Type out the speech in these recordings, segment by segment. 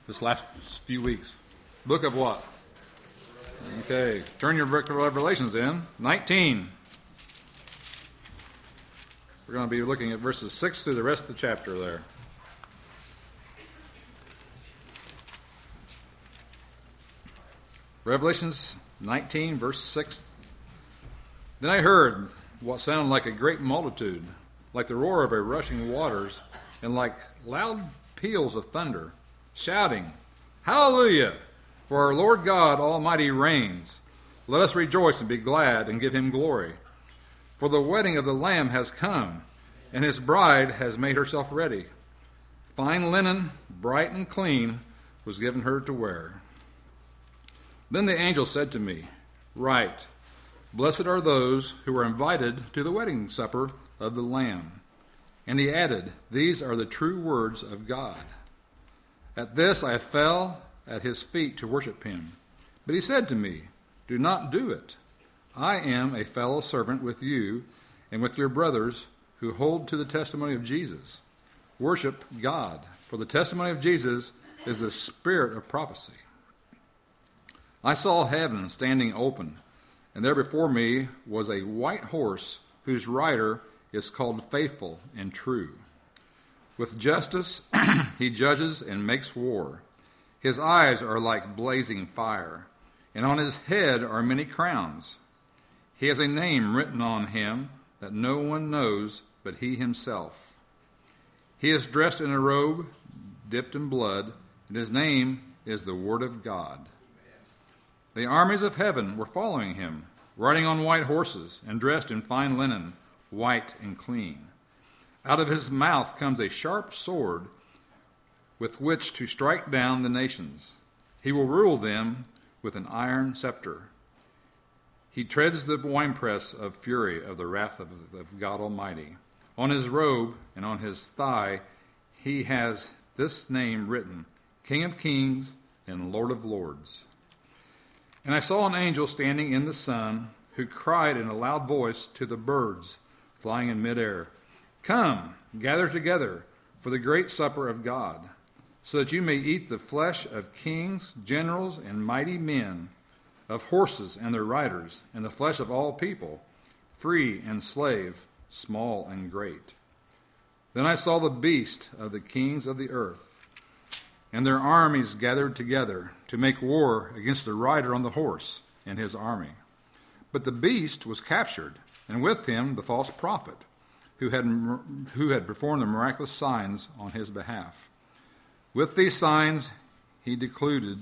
this last few weeks? Book of what? Okay, turn your book of Revelations in. 19. We're going to be looking at verses 6 through the rest of the chapter there. Revelations 19, verse 6. Then I heard what sounded like a great multitude, like the roar of a rushing waters, and like loud peals of thunder, shouting, Hallelujah! For our Lord God Almighty reigns. Let us rejoice and be glad and give him glory. For the wedding of the Lamb has come, and his bride has made herself ready. Fine linen, bright and clean, was given her to wear. Then the angel said to me, Write, Blessed are those who are invited to the wedding supper of the Lamb. And he added, These are the true words of God. At this I fell at his feet to worship him. But he said to me, Do not do it. I am a fellow servant with you and with your brothers who hold to the testimony of Jesus. Worship God, for the testimony of Jesus is the spirit of prophecy. I saw heaven standing open, and there before me was a white horse whose rider is called Faithful and True. With justice he judges and makes war. His eyes are like blazing fire, and on his head are many crowns. He has a name written on him that no one knows but he himself. He is dressed in a robe dipped in blood, and his name is the Word of God. The armies of heaven were following him, riding on white horses and dressed in fine linen, white and clean. Out of his mouth comes a sharp sword with which to strike down the nations. He will rule them with an iron scepter. He treads the winepress of fury of the wrath of God Almighty. On his robe and on his thigh he has this name written, King of Kings and Lord of Lords. And I saw an angel standing in the sun who cried in a loud voice to the birds flying in midair, Come, gather together for the great supper of God, so that you may eat the flesh of kings, generals, and mighty men, of horses and their riders, and the flesh of all people, free and slave, small and great. Then I saw the beast of the kings of the earth, and their armies gathered together to make war against the rider on the horse and his army. But the beast was captured, and with him the false prophet, who had performed the miraculous signs on his behalf. With these signs he deluded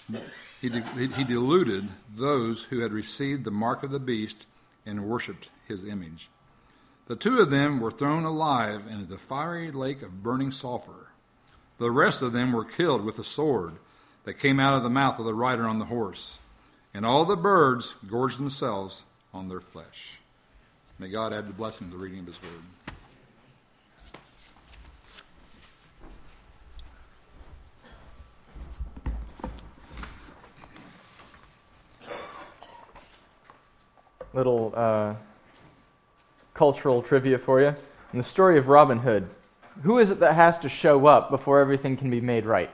those who had received the mark of the beast and worshipped his image. The two of them were thrown alive into the fiery lake of burning sulfur. The rest of them were killed with the sword that came out of the mouth of the rider on the horse, and all the birds gorged themselves on their flesh. May God add the blessing to the reading of his word. Little cultural trivia for you. In the story of Robin Hood, who is it that has to show up before everything can be made right?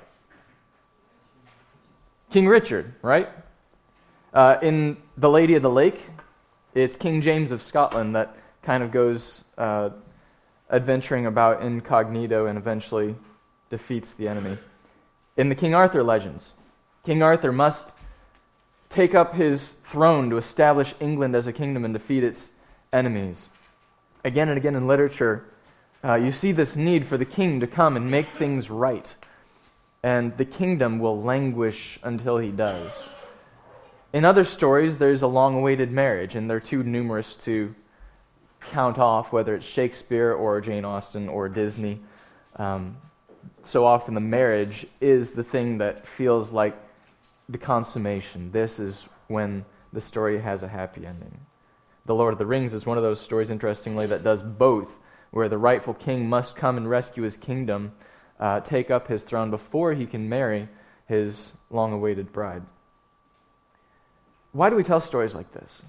King Richard, right? In The Lady of the Lake, it's King James of Scotland that kind of goes adventuring about incognito and eventually defeats the enemy. In the King Arthur legends, King Arthur must take up his throne to establish England as a kingdom and defeat its enemies. Again and again in literature, you see this need for the king to come and make things right. And the kingdom will languish until he does. In other stories, there's a long-awaited marriage, and they're too numerous to count off, whether it's Shakespeare or Jane Austen or Disney. So often the marriage is the thing that feels like the consummation. This is when the story has a happy ending. The Lord of the Rings is one of those stories, interestingly, that does both, where the rightful king must come and rescue his kingdom, take up his throne before he can marry his long-awaited bride. Why do we tell stories like this?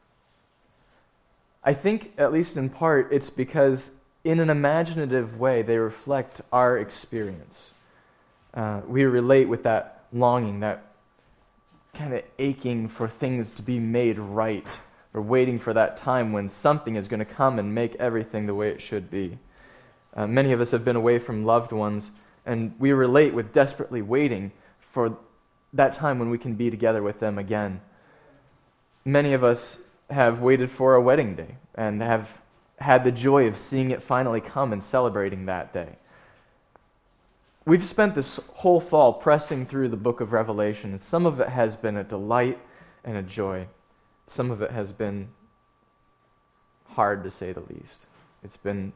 I think, at least in part, it's because in an imaginative way they reflect our experience. We relate with that longing, that kind of aching for things to be made right. We're waiting for that time when something is going to come and make everything the way it should be. Many of us have been away from loved ones, and we relate with desperately waiting for that time when we can be together with them again. Many of us have waited for a wedding day and have had the joy of seeing it finally come and celebrating that day. We've spent this whole fall pressing through the book of Revelation, and some of it has been a delight and a joy. Some of it has been hard, to say the least. It's been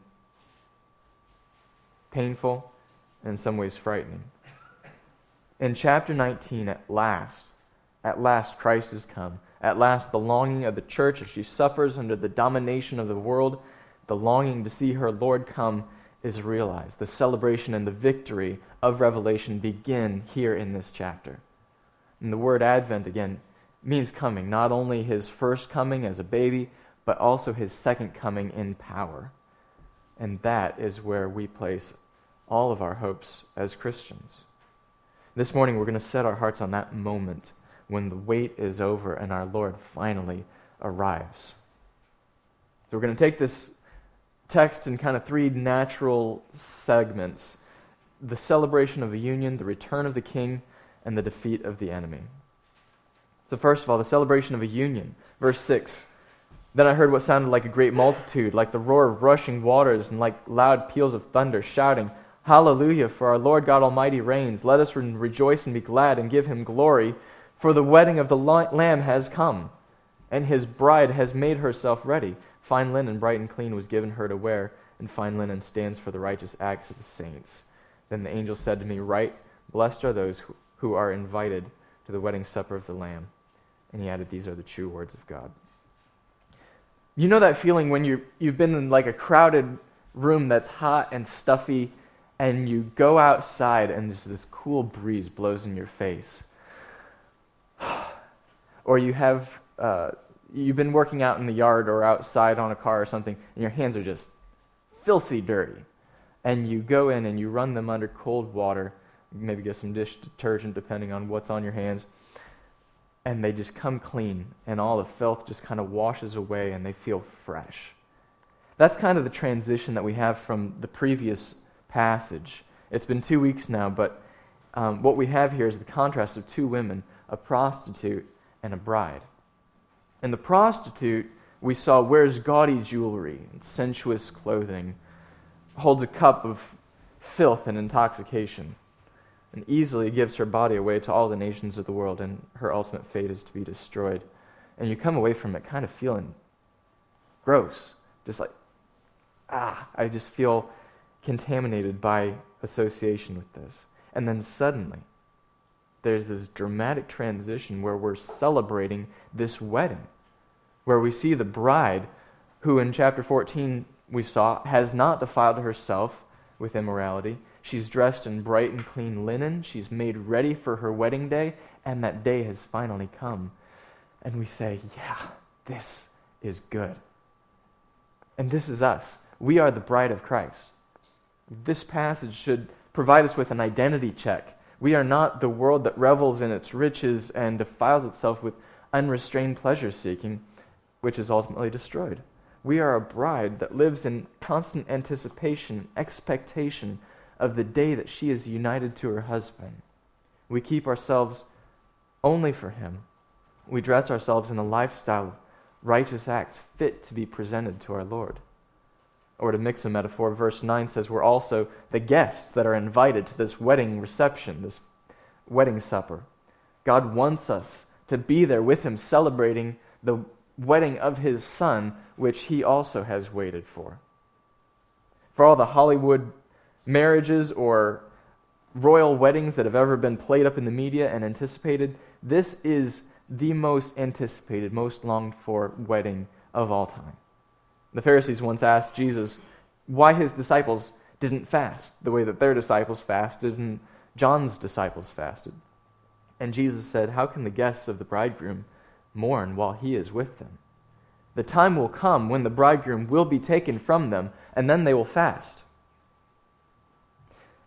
painful and in some ways frightening. In chapter 19, at last Christ has come. At last, the longing of the church as she suffers under the domination of the world, the longing to see her Lord come is realized. The celebration and the victory of Revelation begin here in this chapter. And the word Advent, again, means coming. Not only his first coming as a baby, but also his second coming in power. And that is where we place all of our hopes as Christians. This morning we're going to set our hearts on that moment when the wait is over and our Lord finally arrives. So we're going to take this text in kind of three natural segments: the celebration of a union, the return of the king, and the defeat of the enemy. So first of all, the celebration of a union. Verse 6, "Then I heard what sounded like a great multitude, like the roar of rushing waters and like loud peals of thunder, shouting, 'Hallelujah, for our Lord God Almighty reigns. Let us rejoice and be glad and give him glory, for the wedding of the Lamb has come, and his bride has made herself ready. Fine linen, bright and clean, was given her to wear, and fine linen stands for the righteous acts of the saints.' Then the angel said to me, 'Write, blessed are those who are invited to the wedding supper of the Lamb.'" And he added, "These are the true words of God." You know that feeling when you've been in like a crowded room that's hot and stuffy, and you go outside and just this cool breeze blows in your face? Or you have you've been working out in the yard or outside on a car or something, and your hands are just filthy dirty. And you go in and you run them under cold water, maybe get some dish detergent depending on what's on your hands, and they just come clean, and all the filth just kind of washes away and they feel fresh. That's kind of the transition that we have from the previous passage. It's been 2 weeks now, but what we have here is the contrast of two women, a prostitute and a bride. And the prostitute, we saw, wears gaudy jewelry and sensuous clothing, holds a cup of filth and intoxication, and easily gives her body away to all the nations of the world, and her ultimate fate is to be destroyed. And you come away from it kind of feeling gross, just like, I just feel contaminated by association with this. And then suddenly, there's this dramatic transition where we're celebrating this wedding, where we see the bride, who in chapter 14 we saw has not defiled herself with immorality. She's dressed in bright and clean linen. She's made ready for her wedding day, and that day has finally come. And we say, yeah, this is good. And this is us. We are the bride of Christ. This passage should provide us with an identity check. We are not the world that revels in its riches and defiles itself with unrestrained pleasure-seeking, which is ultimately destroyed. We are a bride that lives in constant anticipation, expectation of the day that she is united to her husband. We keep ourselves only for him. We dress ourselves in a lifestyle of righteous acts fit to be presented to our Lord. Or to mix a metaphor, verse 9 says we're also the guests that are invited to this wedding reception, this wedding supper. God wants us to be there with him, celebrating the wedding of his Son, which he also has waited for. For all the Hollywood marriages or royal weddings that have ever been played up in the media and anticipated, this is the most anticipated, most longed for wedding of all time. The Pharisees once asked Jesus why his disciples didn't fast the way that their disciples fasted and John's disciples fasted. And Jesus said, "How can the guests of the bridegroom mourn while he is with them? The time will come when the bridegroom will be taken from them, and then they will fast."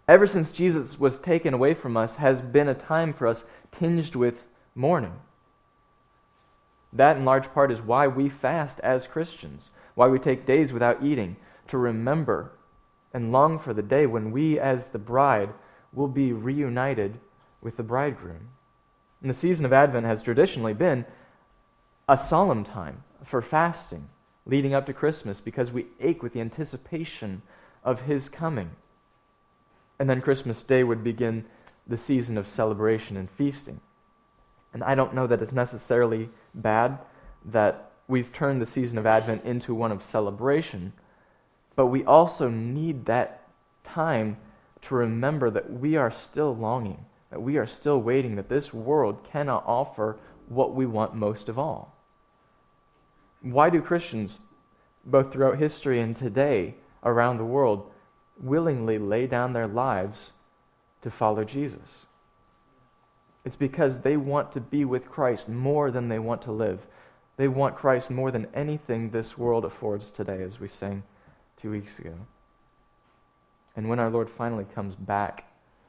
ever since Jesus was taken away from us, has been a time for us tinged with mourning. That, in large part, is why we fast as Christians, why we take days without eating, to remember and long for the day when we, as the bride, will be reunited with the bridegroom. And the season of Advent has traditionally been a solemn time for fasting leading up to Christmas because we ache with the anticipation of His coming. And then Christmas Day would begin the season of celebration and feasting. And I don't know that it's necessarily bad that we've turned the season of Advent into one of celebration, but we also need that time to remember that we are still longing, that we are still waiting, that this world cannot offer what we want most of all. Why do Christians, both throughout history and today around the world, willingly lay down their lives to follow Jesus? It's because they want to be with Christ more than they want to live. They want Christ more than anything this world affords today, as we sang 2 weeks ago. And when our Lord finally comes back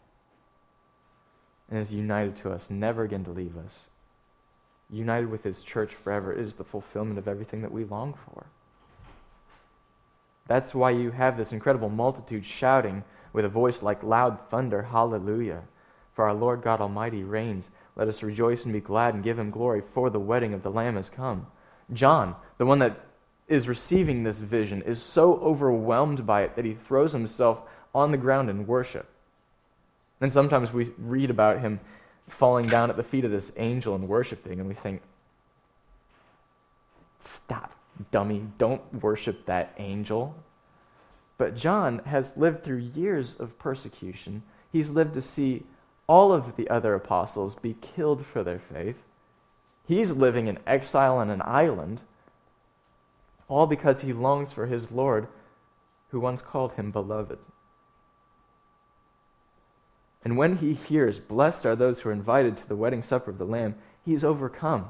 and is united to us, never again to leave us, united with His church forever, is the fulfillment of everything that we long for. That's why you have this incredible multitude shouting with a voice like loud thunder, "Hallelujah! For our Lord God Almighty reigns. Let us rejoice and be glad and give Him glory, for the wedding of the Lamb has come." John, the one that is receiving this vision, is so overwhelmed by it that he throws himself on the ground in worship. And sometimes we read about him falling down at the feet of this angel and worshiping, and we think, stop, dummy, don't worship that angel. But John has lived through years of persecution. He's lived to see all of the other apostles be killed for their faith. He's living in exile on an island, all because he longs for his Lord, who once called him beloved. And when he hears, "Blessed are those who are invited to the wedding supper of the Lamb," he is overcome.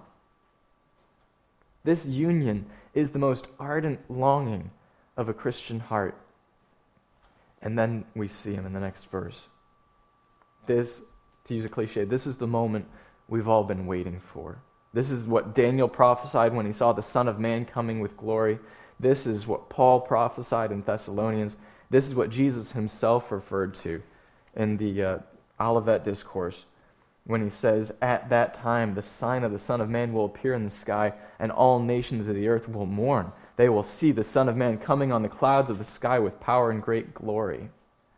This union is the most ardent longing of a Christian heart. And then we see him in the next verse. This, to use a cliche, this is the moment we've all been waiting for. This is what Daniel prophesied when he saw the Son of Man coming with glory. This is what Paul prophesied in Thessalonians. This is what Jesus himself referred to in the Olivet Discourse when he says, "At that time the sign of the Son of Man will appear in the sky, and all nations of the earth will mourn. They will see the Son of Man coming on the clouds of the sky with power and great glory."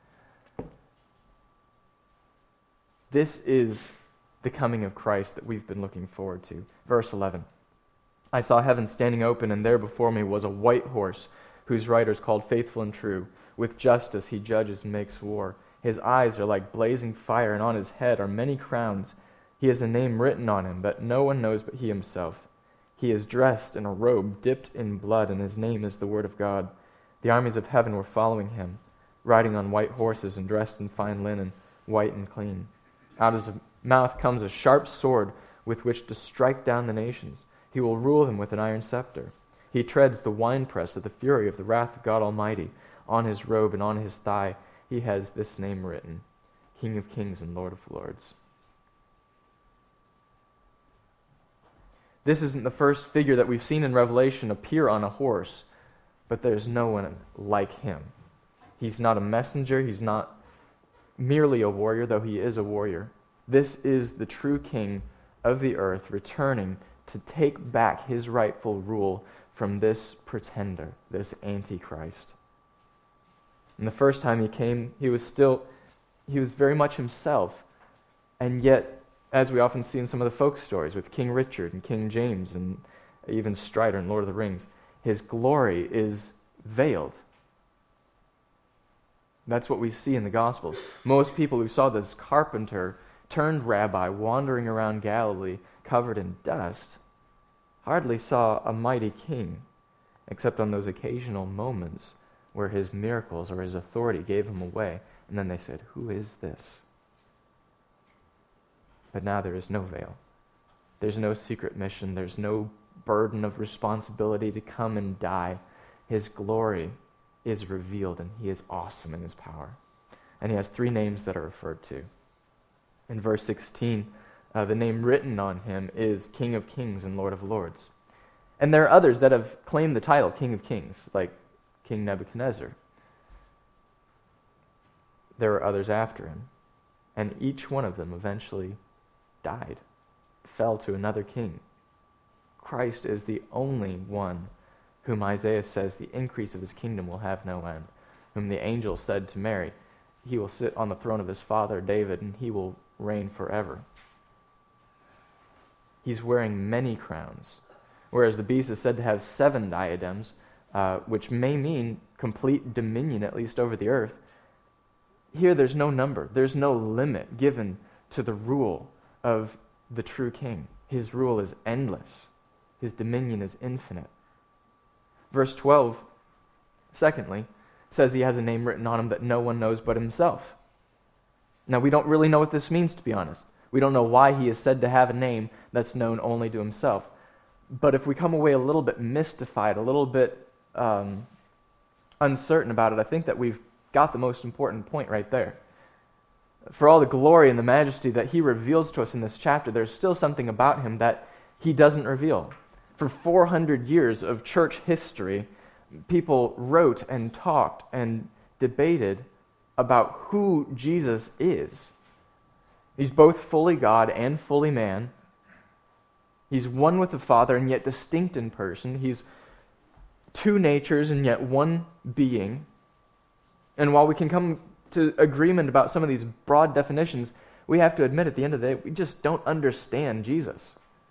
This is the coming of Christ that we've been looking forward to. Verse 11. "I saw heaven standing open, and there before me was a white horse, whose rider is called Faithful and True. With justice he judges and makes war. His eyes are like blazing fire, and on his head are many crowns. He has a name written on him that no one knows but he himself. He is dressed in a robe dipped in blood, and his name is the Word of God. The armies of heaven were following him, riding on white horses and dressed in fine linen, white and clean. Out of his mouth comes a sharp sword with which to strike down the nations. He will rule them with an iron scepter. He treads the winepress of the fury of the wrath of God Almighty. On his robe and on his thigh he has this name written, King of Kings and Lord of Lords." This isn't the first figure that we've seen in Revelation appear on a horse, but there's no one like him. He's not a messenger, he's not merely a warrior, though he is a warrior. This is the true king of the earth returning to take back his rightful rule from this pretender, this Antichrist. And the first time he came, he was very much himself, and yet, as we often see in some of the folk stories with King Richard and King James and even Strider in Lord of the Rings, his glory is veiled. That's what we see in the Gospels. Most people who saw this carpenter turned rabbi wandering around Galilee covered in dust hardly saw a mighty king, except on those occasional moments where his miracles or his authority gave him away, and then they said, "Who is this?" But now there is no veil. There's no secret mission. There's no burden of responsibility to come and die. His glory is revealed, and he is awesome in his power. and he has 3 names that are referred to. In verse 16, the name written on him is King of Kings and Lord of Lords. And there are others that have claimed the title King of Kings, like King Nebuchadnezzar. There were others after him, and each one of them eventually died, fell to another king. Christ is the only one whom Isaiah says the increase of his kingdom will have no end, whom the angel said to Mary, he will sit on the throne of his father David, and he will reign forever. He's wearing many crowns, whereas the beast is said to have 7 diadems, which may mean complete dominion, at least over the earth. Here there's no number. There's no limit given to the rule of the true king. His rule is endless. His dominion is infinite. Verse 12, secondly, says he has a name written on him that no one knows but himself. Now, we don't really know what this means, to be honest. We don't know why he is said to have a name that's known only to himself. But if we come away a little bit mystified, a little bit uncertain about it, I think that we've got the most important point right there. For all the glory and the majesty that he reveals to us in this chapter, there's still something about him that he doesn't reveal. For 400 years of church history, people wrote and talked and debated about who Jesus is. He's both fully God and fully man. He's one with the Father and yet distinct in person. He's 2 natures and yet one being. And while we can come to agreement about some of these broad definitions, we have to admit at the end of the day, we just don't understand Jesus.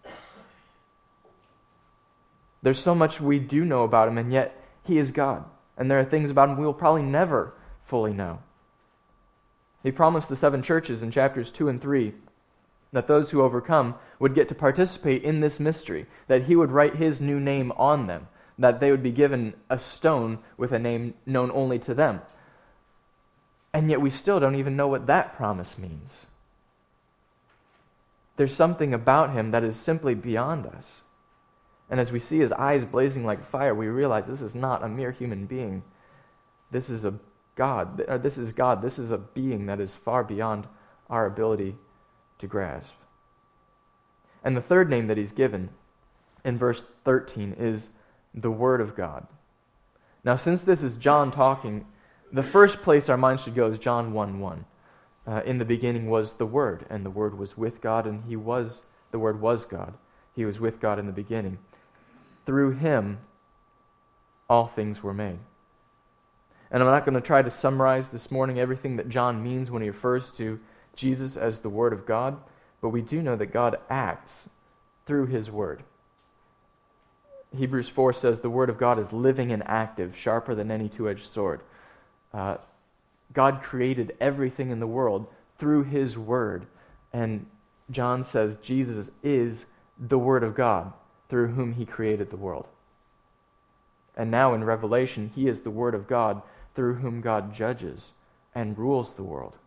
There's so much we do know about him, and yet he is God. And there are things about him we will probably never fully know. He promised the 7 churches in chapters 2 and 3 that those who overcome would get to participate in this mystery, that he would write his new name on them, that they would be given a stone with a name known only to them. And yet we still don't even know what that promise means. There's something about him that is simply beyond us. And as we see his eyes blazing like fire, we realize this is not a mere human being. This is a God. This is God. This is a being that is far beyond our ability to grasp. And the third name that he's given in verse 13 is the Word of God. Now, since this is John talking, the first place our minds should go is John 1:1. In the beginning was the Word, and the Word was with God, and the Word was God. He was with God in the beginning. Through him, all things were made. And I'm not going to try to summarize this morning everything that John means when he refers to Jesus as the Word of God, but we do know that God acts through his Word. Hebrews 4 says the Word of God is living and active, sharper than any two-edged sword. God created everything in the world through his Word, and John says Jesus is the Word of God through whom he created the world. And now in Revelation, he is the Word of God through whom God judges and rules the world.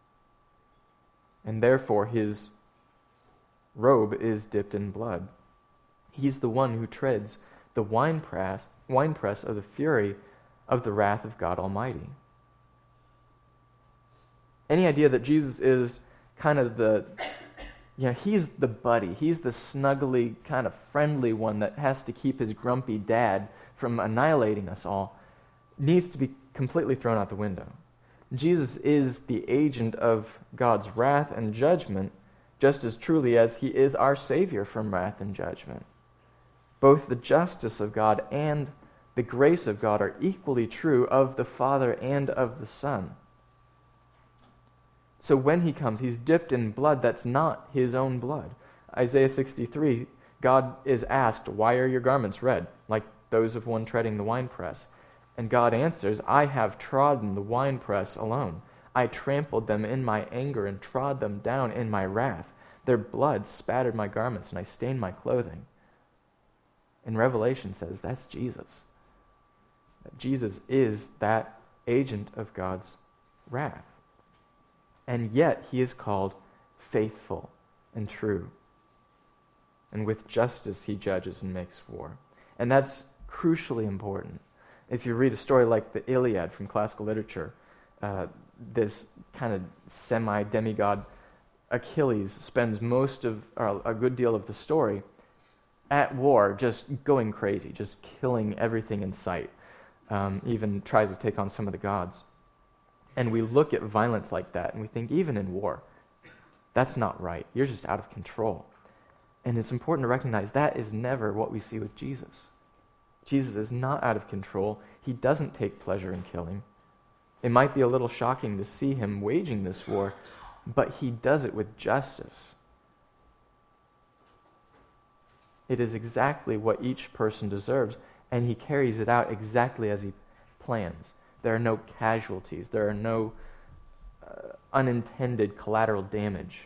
And therefore his robe is dipped in blood. He's the one who treads the winepress of the fury of the wrath of God Almighty. Any idea that Jesus is kind of he's the buddy. He's the snuggly, kind of friendly one that has to keep his grumpy dad from annihilating us all, needs to be completely thrown out the window. Jesus is the agent of God's wrath and judgment just as truly as he is our Savior from wrath and judgment. Both the justice of God and the grace of God are equally true of the Father and of the Son. So when he comes, he's dipped in blood that's not his own blood. Isaiah 63, God is asked, "Why are your garments red, like those of one treading the winepress?" And God answers, "I have trodden the winepress alone. I trampled them in my anger and trod them down in my wrath. Their blood spattered my garments, and I stained my clothing." And Revelation says that's Jesus. That Jesus is that agent of God's wrath. And yet he is called faithful and true. And with justice he judges and makes war. And that's crucially important. If you read a story like the Iliad from classical literature, this kind of semi-demigod Achilles spends most of, or a good deal of the story at war, just going crazy, just killing everything in sight. Even tries to take on some of the gods. And we look at violence like that and we think, even in war, that's not right. You're just out of control. And it's important to recognize that is never what we see with Jesus. Jesus is not out of control. He doesn't take pleasure in killing. It might be a little shocking to see him waging this war, but he does it with justice. It is exactly what each person deserves, and he carries it out exactly as he plans. There are no casualties. There are no unintended collateral damage.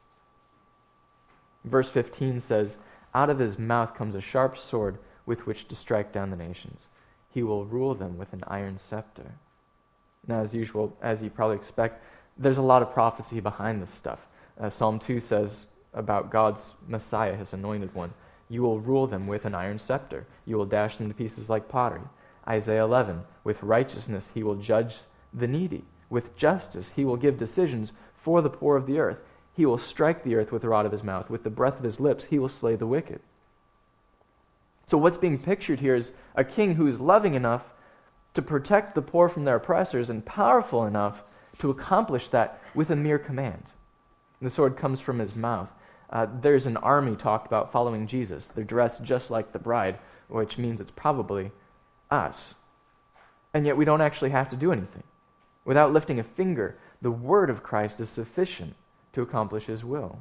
Verse 15 says, "Out of his mouth comes a sharp sword with which to strike down the nations. He will rule them with an iron scepter." Now, as usual, as you probably expect, there's a lot of prophecy behind this stuff. Psalm 2 says about God's Messiah, his anointed one, "You will rule them with an iron scepter. You will dash them to pieces like pottery." Isaiah 11, "With righteousness he will judge the needy. With justice he will give decisions for the poor of the earth. He will strike the earth with the rod of his mouth. With the breath of his lips he will slay the wicked." So what's being pictured here is a king who is loving enough to protect the poor from their oppressors and powerful enough to accomplish that with a mere command. The sword comes from his mouth. There's an army talked about following Jesus. They're dressed just like the bride, which means it's probably us. And yet we don't actually have to do anything. Without lifting a finger, the word of Christ is sufficient to accomplish his will.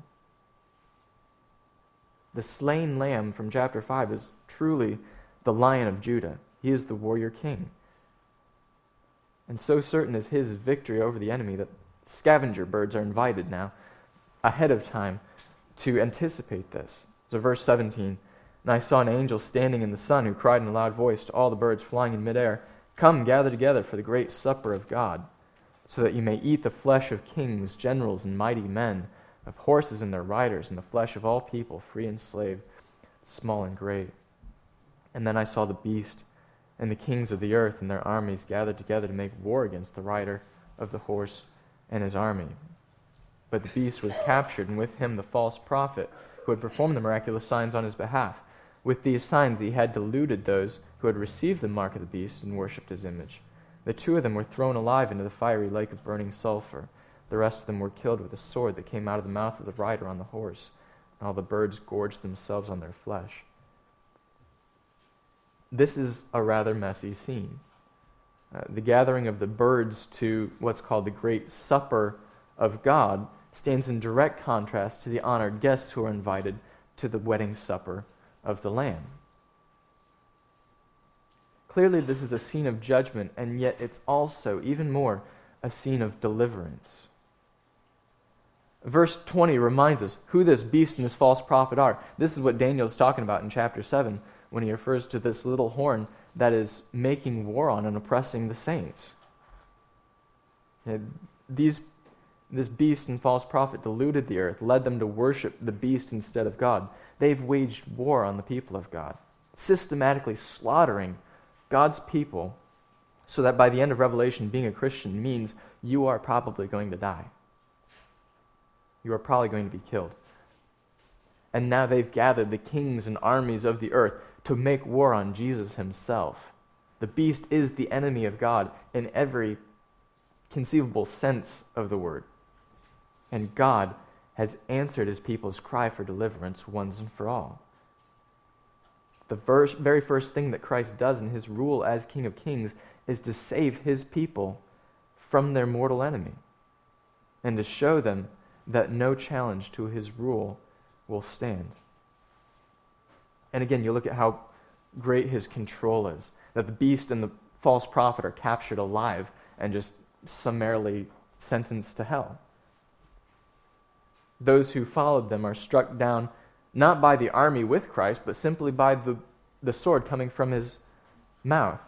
The slain lamb from chapter 5 is truly the Lion of Judah. He is the warrior king. And so certain is his victory over the enemy that scavenger birds are invited now ahead of time to anticipate this. So verse 17, "And I saw an angel standing in the sun who cried in a loud voice to all the birds flying in midair, 'Come, gather together for the great supper of God, so that you may eat the flesh of kings, generals, and mighty men, of horses and their riders, and the flesh of all people, free and slave, small and great.' And then I saw the beast and the kings of the earth and their armies gathered together to make war against the rider of the horse and his army. But the beast was captured, and with him the false prophet who had performed the miraculous signs on his behalf. With these signs he had deluded those who had received the mark of the beast and worshipped his image. The two of them were thrown alive into the fiery lake of burning sulfur. The rest of them were killed with a sword that came out of the mouth of the rider on the horse, and all the birds gorged themselves on their flesh." This is a rather messy scene. The gathering of the birds to what's called the Great Supper of God stands in direct contrast to the honored guests who are invited to the wedding supper of the Lamb. Clearly, this is a scene of judgment, and yet it's also, even more, a scene of deliverance. Verse 20 reminds us who this beast and this false prophet are. This is what Daniel's talking about in chapter 7 when he refers to this little horn that is making war on and oppressing the saints. This beast and false prophet deluded the earth, led them to worship the beast instead of God. They've waged war on the people of God, systematically slaughtering God's people, so that by the end of Revelation, being a Christian means you are probably going to die. You are probably going to be killed. And now they've gathered the kings and armies of the earth to make war on Jesus himself. The beast is the enemy of God in every conceivable sense of the word. And God has answered his people's cry for deliverance once and for all. The very first thing that Christ does in his rule as King of Kings is to save his people from their mortal enemy and to show them that no challenge to his rule will stand. And again, you look at how great his control is, that the beast and the false prophet are captured alive and just summarily sentenced to hell. Those who followed them are struck down not by the army with Christ, but simply by the sword coming from his mouth.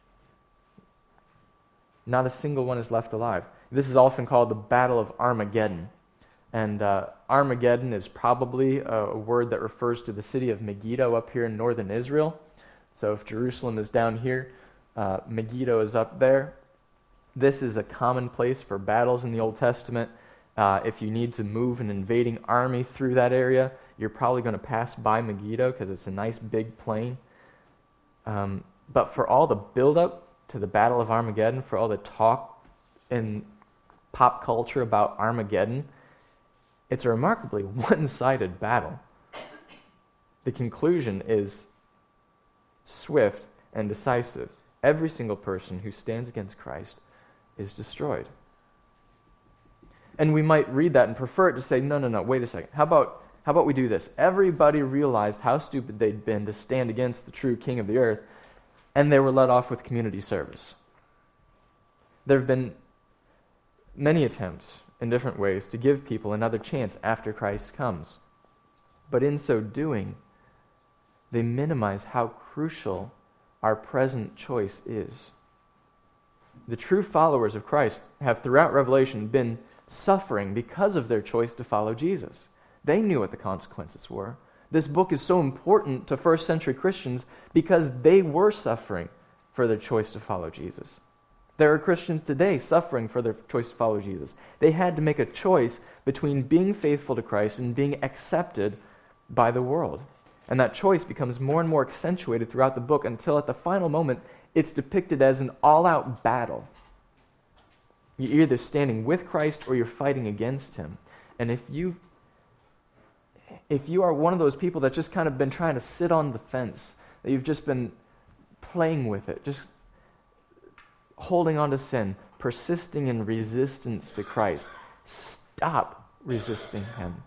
Not a single one is left alive. This is often called the Battle of Armageddon. And Armageddon is probably a word that refers to the city of Megiddo up here in northern Israel. So if Jerusalem is down here, Megiddo is up there. This is a common place for battles in the Old Testament. If you need to move an invading army through that area, you're probably going to pass by Megiddo because it's a nice big plain. But for all the buildup to the Battle of Armageddon, for all the talk in pop culture about Armageddon, it's a remarkably one-sided battle. The conclusion is swift and decisive. Every single person who stands against Christ is destroyed. And we might read that and prefer it to say, no, wait a second. How about we do this? Everybody realized how stupid they'd been to stand against the true king of the earth, and they were let off with community service. There have been many attempts in different ways to give people another chance after Christ comes. But in so doing, they minimize how crucial our present choice is. The true followers of Christ have throughout Revelation been suffering because of their choice to follow Jesus. They knew what the consequences were. This book is so important to first century Christians because they were suffering for their choice to follow Jesus. There are Christians today suffering for their choice to follow Jesus. They had to make a choice between being faithful to Christ and being accepted by the world. And that choice becomes more and more accentuated throughout the book until at the final moment it's depicted as an all-out battle. You're either standing with Christ or you're fighting against him. And if you are one of those people that's just kind of been trying to sit on the fence, that you've just been playing with it, just holding on to sin, persisting in resistance to Christ, stop resisting him.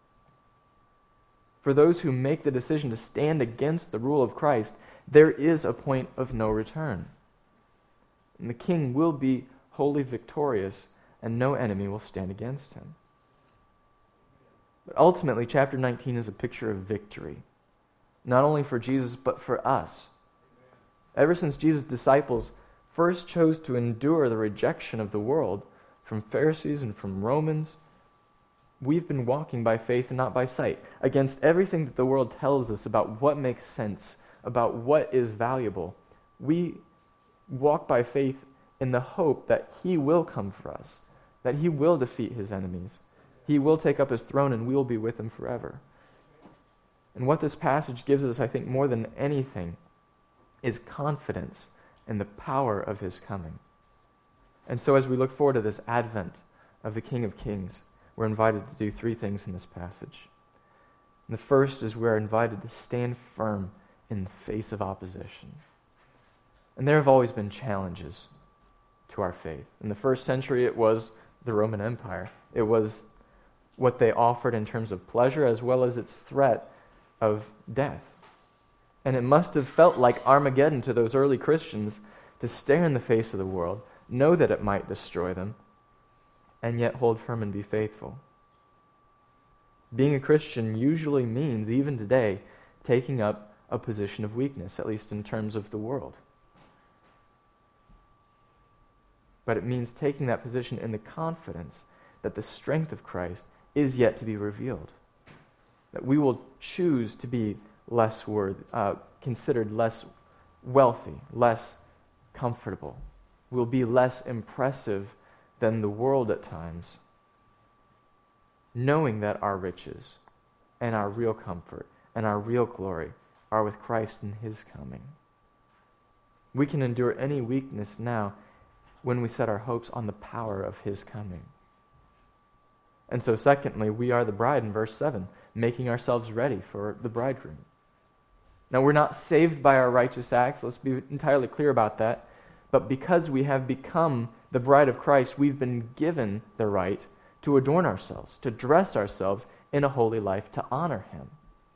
For those who make the decision to stand against the rule of Christ, there is a point of no return. And the king will be wholly victorious, and no enemy will stand against him. But ultimately, chapter 19 is a picture of victory, not only for Jesus, but for us. Ever since Jesus' disciples first chose to endure the rejection of the world from Pharisees and from Romans, we've been walking by faith and not by sight, against everything that the world tells us about what makes sense, about what is valuable. We walk by faith in the hope that he will come for us, that he will defeat his enemies. He will take up his throne and we will be with him forever. And what this passage gives us, I think, more than anything, is confidence in the power of his coming. And so as we look forward to this advent of the King of Kings, we're invited to do three things in this passage. And the first is we're invited to stand firm in the face of opposition. And there have always been challenges to our faith. In the first century, it was the Roman Empire. It was what they offered in terms of pleasure as well as its threat of death. And it must have felt like Armageddon to those early Christians to stare in the face of the world, know that it might destroy them, and yet hold firm and be faithful. Being a Christian usually means, even today, taking up a position of weakness, at least in terms of the world. But it means taking that position in the confidence that the strength of Christ is yet to be revealed. That we will choose to be less considered less wealthy, less comfortable. We'll be less impressive than the world at times, knowing that our riches and our real comfort and our real glory are with Christ in his coming. We can endure any weakness now when we set our hopes on the power of his coming. And so secondly, we are the bride in verse 7, making ourselves ready for the bridegroom. Now we're not saved by our righteous acts, let's be entirely clear about that, but because we have become the bride of Christ, we've been given the right to adorn ourselves, to dress ourselves in a holy life, to honor him.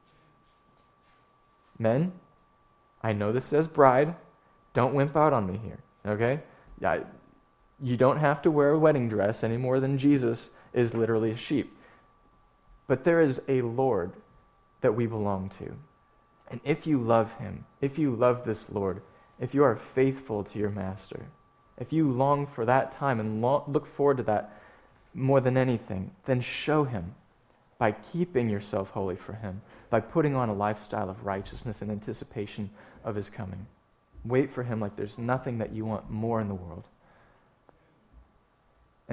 Men, I know this says bride, don't wimp out on me here, okay? You don't have to wear a wedding dress any more than Jesus is literally a sheep. But there is a Lord that we belong to. And if you love him, if you love this Lord, if you are faithful to your master, if you long for that time and look forward to that more than anything, then show him by keeping yourself holy for him, by putting on a lifestyle of righteousness in anticipation of his coming. Wait for him like there's nothing that you want more in the world.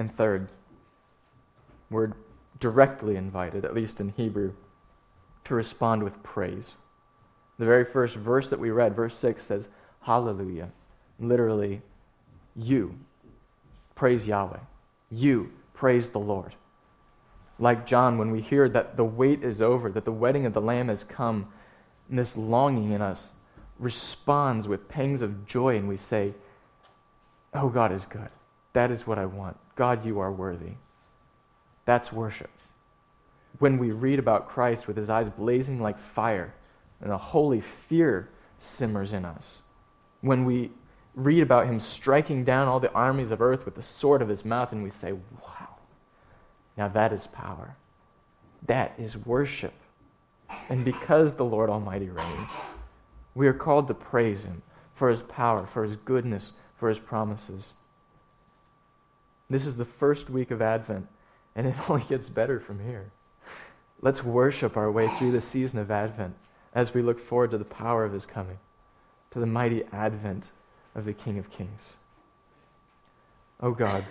And third, we're directly invited, at least in Hebrew, to respond with praise. The very first verse that we read, verse 6, says, Hallelujah. Literally, you praise Yahweh. You praise the Lord. Like John, when we hear that the wait is over, that the wedding of the Lamb has come, and this longing in us responds with pangs of joy, and we say, oh, God is good. That is what I want. God, you are worthy. That's worship. When we read about Christ with his eyes blazing like fire, and a holy fear simmers in us. When we read about him striking down all the armies of earth with the sword of his mouth, and we say, wow, now that is power. That is worship. And because the Lord Almighty reigns, we are called to praise him for his power, for his goodness, for his promises. This is the first week of Advent, and it only gets better from here. Let's worship our way through the season of Advent as we look forward to the power of his coming, to the mighty advent of the King of Kings. Oh God,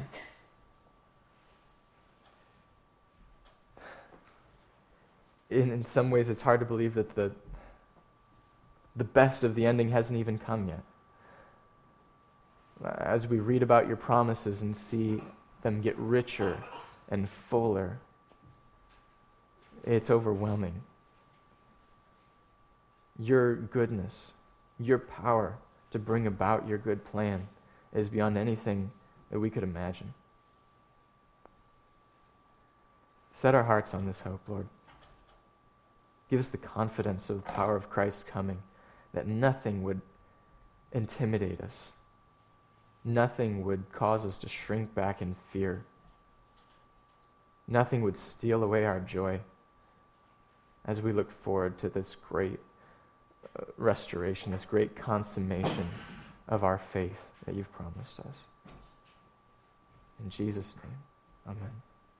in some ways it's hard to believe that the best of the ending hasn't even come yet. As we read about your promises and see them get richer and fuller, it's overwhelming. Your goodness, your power to bring about your good plan is beyond anything that we could imagine. Set our hearts on this hope, Lord. Give us the confidence of the power of Christ's coming, that nothing would intimidate us. Nothing would cause us to shrink back in fear. Nothing would steal away our joy as we look forward to this great restoration, this great consummation of our faith that you've promised us. In Jesus' name, amen.